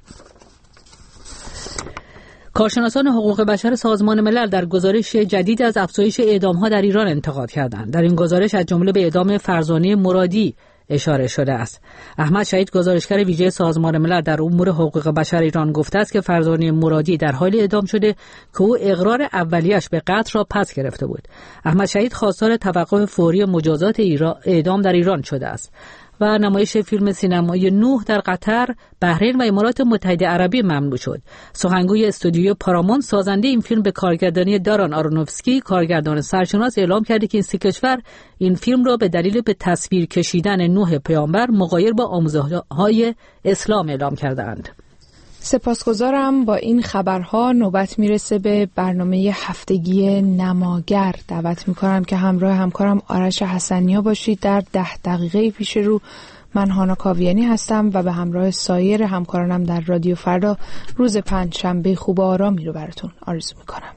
کارشناسان حقوق بشر سازمان ملل در گزارش جدید از افزایش اعدام‌ها در ایران انتقاد کردند. در این گزارش از جمله به اعدام فرزانه مرادی اشاره شده است. احمد شهید، گزارشگر ویژه سازمان ملل در امور حقوق بشر ایران، گفته است که فرزانه مرادی در حال اعدام شده که او اقرار اولیش به قتل را پس گرفته بود. احمد شهید خواستار توقف فوری مجازات اعدام در ایران شده است. و نمایش فیلم سینمایی نوح در قطر، بحرین و امارات متحده عربی ممنوع شد. سخنگوی استودیو پارامونت سازنده این فیلم به کارگردانی داران آرونوفسکی، کارگردان سرشناس، اعلام کرده که این 3 کشور این فیلم را به دلیل به تصویر کشیدن نوح پیامبر مغایر با آموزه‌های اسلام اعلام کردند. سپاسگزارم. با این خبرها نوبت میرسه به برنامه هفتگی نماگر. دعوت میکنم که همراه همکارم آرش حسنیا باشید. در 10 دقیقه پیش رو من هانا کاویانی هستم و به همراه سایر همکارانم در رادیو فردا روز پنجشنبه خوب و آرامی رو براتون آرزو میکنم.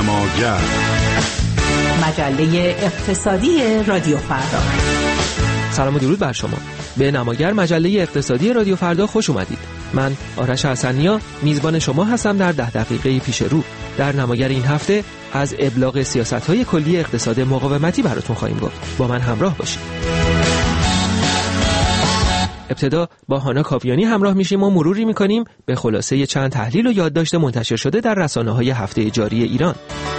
نماگر، مجله اقتصادی رادیو فردا. سلام و درود بر شما. به نماگر مجله اقتصادی رادیو فردا خوش اومدید. من آرش حسنیا میزبان شما هستم در 10 دقیقه پیش رو. در نماگر این هفته از ابلاغ سیاست‌های کلی اقتصاد مقاومتی براتون خواهیم گفت. با من همراه باشید. ابتدا با هانا کاویانی همراه میشیم و مروری میکنیم به خلاصه چند تحلیل و یادداشت منتشر شده در رسانه‌های هفته جاری ایران.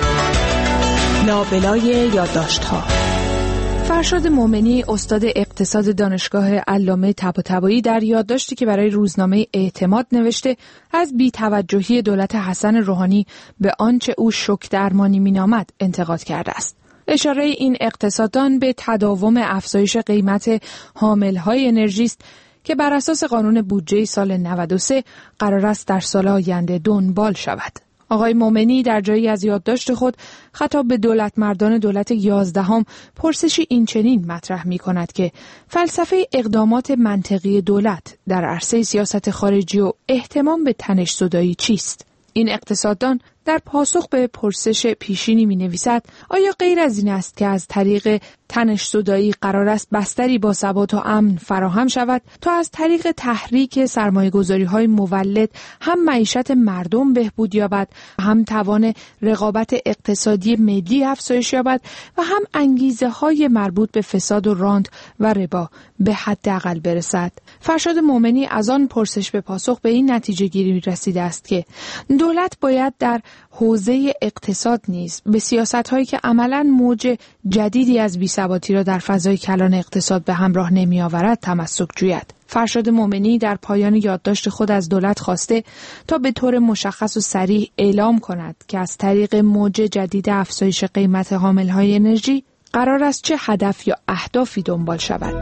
لابلای یادداشت‌ها. فرشاد مومنی استاد اقتصاد دانشگاه علامه طباطبایی در یادداشتی که برای روزنامه اعتماد نوشته از بی‌توجهی دولت حسن روحانی به آنچه او شوک درمانی مینامد انتقاد کرده است. اشاره این اقتصاددان به تداوم افزایش قیمت حامل‌های انرژی است که بر اساس قانون بودجه سال 93 قرار است در سال آینده دنبال شود. آقای مومنی در جایی از یادداشت خود خطاب به دولت مردان دولت 11 پرسشی این چنین مطرح می کند که فلسفه اقدامات منطقی دولت در عرصه سیاست خارجی و اهتمام به تنش‌زدایی چیست؟ این اقتصاددان در پاسخ به پرسش پیشینی می نویسد آیا غیر از این است که از طریق تنش‌زدایی قرار است بستری با ثبات و امن فراهم شود تا از طریق تحریک سرمایه‌گذاری‌های مولد هم معیشت مردم بهبود یابد و هم توان رقابت اقتصادی ملی افزایش یابد و هم انگیزه‌های مربوط به فساد و راند و ربا به حداقل برسد؟ فرشاد مومنی از آن پرسش به پاسخ به این نتیجه گیری رسیده است که دولت باید در حوزه اقتصاد نیز به سیاست‌هایی که عملاً موج جدیدی از بی‌ثباتی را در فضای کلان اقتصاد به همراه نمی‌آورد تمسک جوید. فرشاد مومنی در پایان یادداشت خود از دولت خواسته تا به طور مشخص و صریح اعلام کند که از طریق موج جدید افزایش قیمت حامل‌های انرژی قرار است چه هدف یا اهدافی دنبال شود.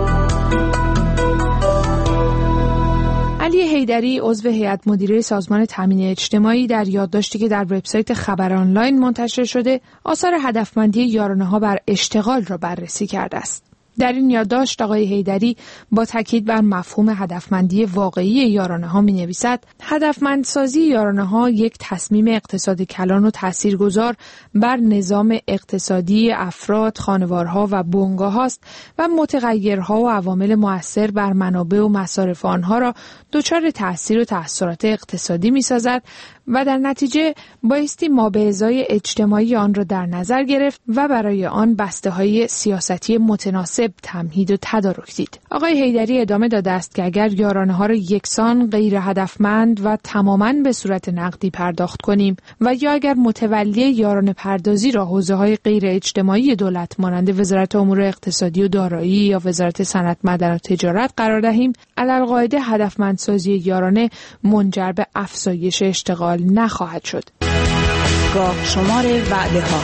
علی حیدری عضو هیئت مدیره سازمان تامین اجتماعی در یادداشتی که در وبسایت خبر آنلاین منتشر شده آثار هدفمندی یارانه‌ها بر اشتغال را بررسی کرده است. در این یادداشت آقای حیدری با تاکید بر مفهوم هدفمندی واقعی یارانه‌ها می‌نویسد هدفمندسازی یارانه‌ها یک تصمیم اقتصاد کلان و تاثیرگذار بر نظام اقتصادی افراد، خانوارها و بنگاه است و متغیرها و عوامل مؤثر بر منابع و مصارف آنها را دچار تأثیر و تأثیرات اقتصادی می‌سازد و در نتیجه بایستی مابعضای اجتماعی آن را در نظر گرفت و برای آن بسته‌های سیاستی متناسب تمهید و تدارک دید. آقای حیدری ادامه داده است که اگر یارانه‌ها را یکسان، غیر هدفمند و تماماً به صورت نقدی پرداخت کنیم و یا اگر متولی یارانه پردازی را حوزه‌های غیر اجتماعی دولت مانند وزارت امور اقتصادی و دارایی یا وزارت صنعت، معدن و تجارت قرار دهیم، علالقاعده هدفمندسازی یارانه منجر به افزایش اشتغال نخواهد شد. گاه شمار وعده ها.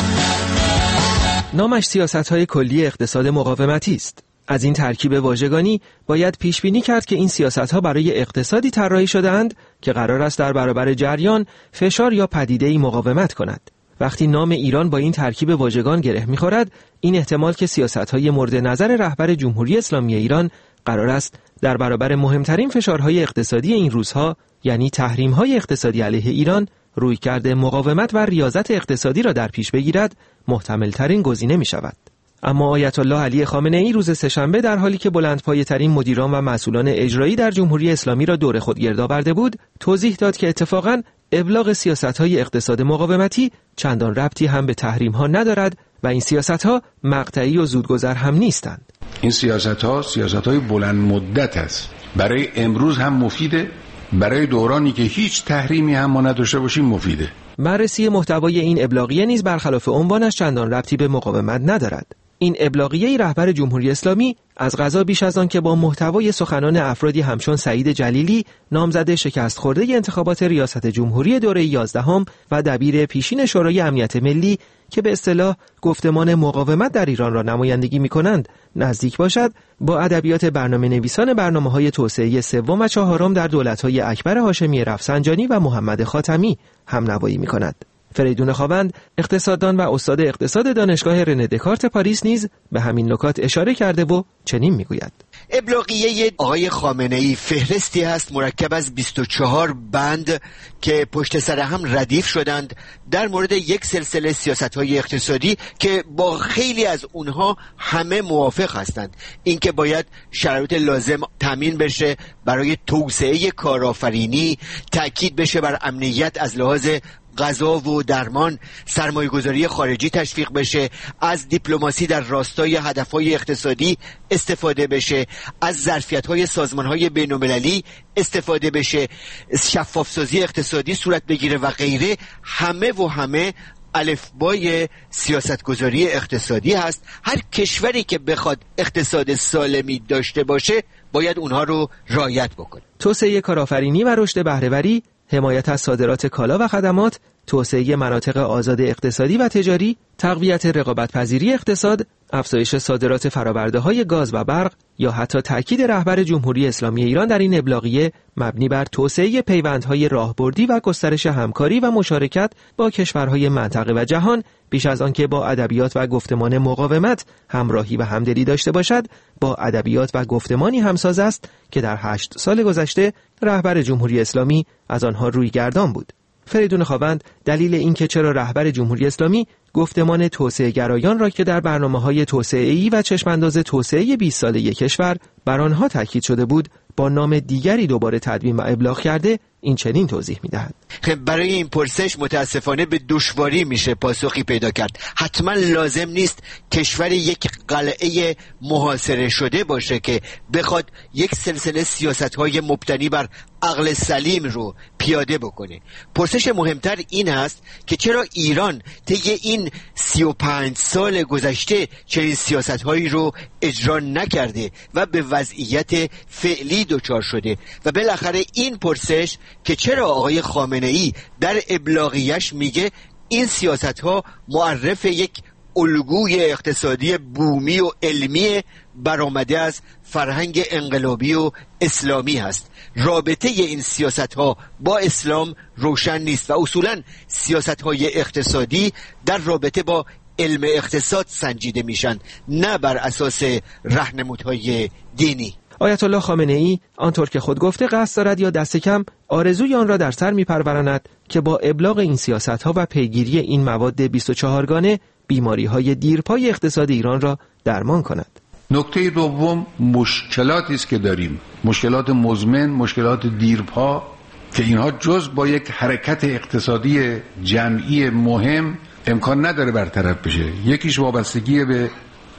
نامش سیاست‌های کلی اقتصاد مقاومتی است. از این ترکیب واژگانی باید پیش بینی کرد که این سیاست‌ها برای اقتصادی طراحی شده‌اند که قرار است در برابر جریان، فشار یا پدیده‌ای مقاومت کند. وقتی نام ایران با این ترکیب واژگان گره می‌خورد، این احتمال که سیاست‌های مورد نظر رهبر جمهوری اسلامی ایران قرار است در برابر مهمترین فشارهای اقتصادی این روزها، یعنی تحریم‌های اقتصادی علیه ایران، رویکرد مقاومت و ریاضت اقتصادی را در پیش بگیرد، محتمل‌ترین گزینه می‌شود. اما آیت الله علی خامنه‌ای روز سه‌شنبه در حالی که بلندپایه‌ترین مدیران و مسئولان اجرایی در جمهوری اسلامی را دور خود گرد آورده بود، توضیح داد که اتفاقاً ابلاغ سیاست‌های اقتصاد مقاومتی چندان ربطی هم به تحریم‌ها ندارد و این سیاست‌ها مقطعی و زودگذر هم نیستند. این سیاست‌های بلند مدت است. برای امروز هم مفیده، برای دورانی که هیچ تحریمی هم ما نداشته باشیم مفیده. بررسی محتوای این ابلاغیه نیز برخلاف عنوانش چندان ربطی به مقاومت ندارد. این ابلاغیه رهبر جمهوری اسلامی از قضا بیش از آن که با محتوای سخنان افرادی همچون سعید جلیلی، نامزد شکست خورده انتخابات ریاست جمهوری دوره 11 و دبیر پیشین شورای امنیت ملی که به اصطلاح گفتمان مقاومت در ایران را نمایندگی می‌کنند، نزدیک باشد، با ادبیات برنامه‌نویسان برنامه‌های توسعه سوم و چهارم در دولت‌های اکبر هاشمی رفسنجانی و محمد خاتمی هم نوایی می‌کند. فریدون خاوند، اقتصاددان و استاد اقتصاد دانشگاه رنه دکارت پاریس نیز به همین نکات اشاره کرده و چنین میگوید: ابلاغیه آقای خامنه‌ای فهرستی است مرکب از 24 بند که پشت سر هم ردیف شدند در مورد یک سلسله سیاست‌های اقتصادی که با خیلی از اونها همه موافق هستند. اینکه باید شرایط لازم تامین بشه برای توسعه کارآفرینی، تأکید بشه بر امنیت از لحاظ غذا و درمان، سرمایه‌گذاری خارجی تشویق بشه، از دیپلماسی در راستای هدفهای اقتصادی استفاده بشه، از ظرفیت‌های سازمان‌های بین‌المللی استفاده بشه، شفاف‌سازی اقتصادی صورت بگیره و غیره. همه الفبای سیاستگذاری اقتصادی هست. هر کشوری که بخواد اقتصاد سالمی داشته باشه باید اونها رو رعایت بکنه. توسعه کارآفرینی و رشد بهره‌وری، حمایت از صادرات کالا و خدمات، توسعه مناطق آزاد اقتصادی و تجاری، تقویت رقابت‌پذیری اقتصاد، افزایش صادرات فرآورده‌های گاز و برق یا حتی تاکید رهبر جمهوری اسلامی ایران در این ابلاغیه مبنی بر توسعه پیوندهای راهبردی و گسترش همکاری و مشارکت با کشورهای منطقه و جهان، بیش از آن که با ادبیات و گفتمان مقاومت همراهی و همدلی داشته باشد، با ادبیات و گفتمانی همساز است که در 8 سال گذشته رهبر جمهوری اسلامی از آنها روی گردان بود. فریدون خاوند دلیل اینکه چرا رهبر جمهوری اسلامی گفتمان توسعه گرایان را که در برنامه‌های توسعه‌ای و چشمانداز توسعه 20 ساله کشور بر آنها تاکید شده بود، با نام دیگری دوباره تدوین و ابلاغ کرده، این چنین توضیح می‌دهد: برای این پرسش متاسفانه به دشواری میشه پاسخی پیدا کرد. حتما لازم نیست کشور یک قلعه محاصره شده باشه که بخواد یک سلسله سیاست‌های مبتنی بر عقل سلیم رو پیاده بکنه. پرسش مهمتر این است که چرا ایران طی این 35 سال گذشته چنین سیاست‌هایی رو اجرا نکرده و به وضعیت فعلی دچار شده. و بالاخره این پرسش که چرا آقای خامنه‌ای در ابلاغیش میگه این سیاست‌ها معرف یک الگوی اقتصادی بومی و علمی برآمده از فرهنگ انقلابی و اسلامی هست. رابطه این سیاست‌ها با اسلام روشن نیست و اصولاً سیاست‌های اقتصادی در رابطه با علم اقتصاد سنجیده میشن، نه بر اساس راهنمودهای دینی. آیت الله خامنه‌ای آنطور که خود گفته قصد دارد یا دست کم آرزوی آن را در سر می‌پروراند که با ابلاغ این سیاست‌ها و پیگیری این مواد 24 گانه بیماری‌های دیرپای اقتصاد ایران را درمان کند. نکته دوم مشکلاتی است که داریم، مشکلات مزمن، مشکلات دیرپا که اینها جز با یک حرکت اقتصادی جمعی مهم امکان نداره برطرف بشه. یکیش وابستگی به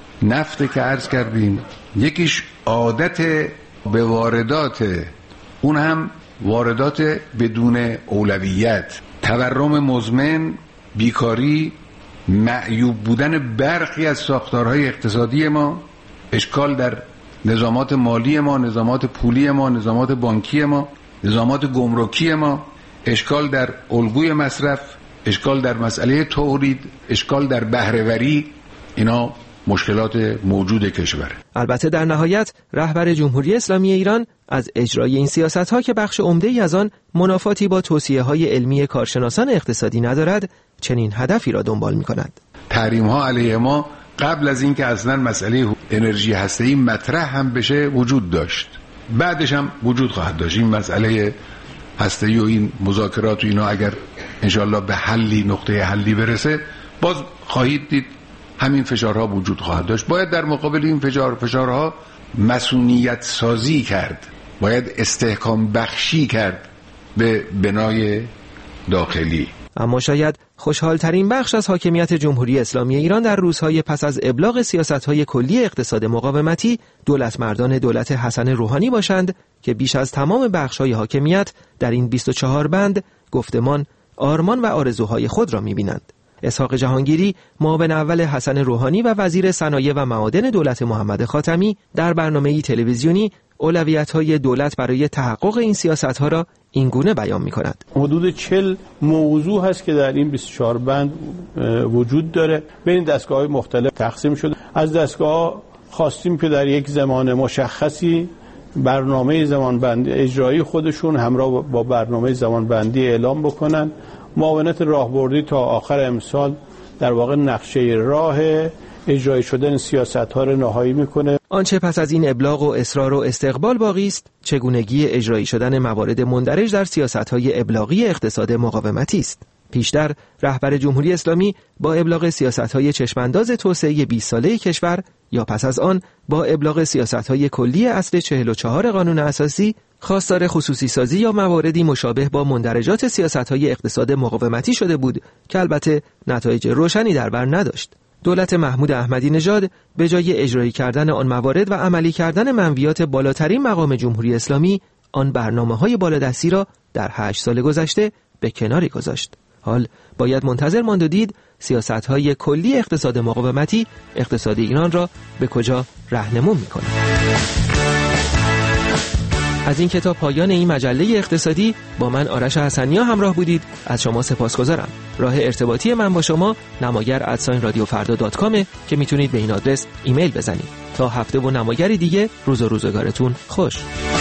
نفت که عرض کردیم، یکیش عادت به واردات، اون هم واردات بدون اولویت، تورم مزمن، بیکاری، معیوب بودن برخی از ساختارهای اقتصادی ما، اشکال در نظامات مالی ما، نظامات پولی ما، نظامات بانکی ما، نظامات گمرکی ما، اشکال در الگوی مصرف، اشکال در مسئله تولید، اشکال در بهره‌وری. اینا مشکلات موجود کشور. البته در نهایت رهبر جمهوری اسلامی ایران از اجرای این سیاست‌ها که بخش عمده‌ای از آن منافاتی با توصیه‌های علمی کارشناسان اقتصادی ندارد، چنین هدفی را دنبال می‌کند. تحریم‌ها علیه ما قبل از اینکه اصلاً مسئله انرژی هسته‌ای مطرح هم بشه وجود داشت، بعدش هم وجود خواهد داشت. این مسئله هسته‌ای و این مذاکرات و اینا اگر انشالله به حلی، نقطه حلی برسه، باز خواهید دید همین فشارها وجود خواهد داشت. باید در مقابل این فشارها مسئولیت سازی کرد، باید استحکام بخشی کرد به بنای داخلی. اما شاید خوشحالترین بخش از حاکمیت جمهوری اسلامی ایران در روزهای پس از ابلاغ سیاست‌های کلی اقتصاد مقاومتی دولت مردان دولت حسن روحانی باشند که بیش از تمام بخش‌های حاکمیت در این 24 بند گفتمان، آرمان و آرزوهای خود را می‌بینند. اسحاق جهانگیری، معاون اول حسن روحانی و وزیر صنایع و معادن دولت محمد خاتمی، در برنامه‌ای تلویزیونی اولویت‌های دولت برای تحقق این سیاست‌ها را این گونه بیان می‌کند. حدود 40 موضوع هست که در این 24 بند وجود داره، بین دستگاه‌های مختلف تقسیم شده. از دستگاه‌ها خواستیم که در یک زمان مشخصی برنامه زمانبندی اجرایی خودشون همراه با برنامه زمانبندی اعلام بکنن. معاونت راهبردی تا آخر امسال در واقع نقشه راه اجرایی شدن سیاست‌ها را نهایی میکنه. آنچه پس از این ابلاغ و اصرار و استقبال باقی است، چگونگی اجرایی شدن موارد مندرج در سیاست‌های ابلاغی اقتصاد مقاومتی است. پیشتر رهبر جمهوری اسلامی با ابلاغ سیاست‌های چشمانداز توسعه 20 ساله کشور یا پس از آن با ابلاغ سیاست‌های کلی اصل 44 قانون اساسی خواستار خصوصی سازی یا مواردی مشابه با مندرجات سیاست‌های اقتصاد مقاومتی شده بود که البته نتایج روشنی در بر نداشت. دولت محمود احمدی نژاد به جای اجرایی کردن آن موارد و عملی کردن منویات بالاترین مقام جمهوری اسلامی، آن برنامه‌های بالادستی را در 8 سال گذشته به کناری گذاشت. حال باید منتظر ماند و دید سیاست‌های کلی اقتصاد مقاومتی اقتصاد ایران را به کجا راهنمون می‌کند. از این کتاب پایان این مجله اقتصادی با من آرش حسنیا همراه بودید. از شما سپاسگزارم. راه ارتباطی من با شما نماگر@radiofarda.com که میتونید به این آدرس ایمیل بزنید. تا هفته و نماگری دیگه روز و روزگارتون خوش.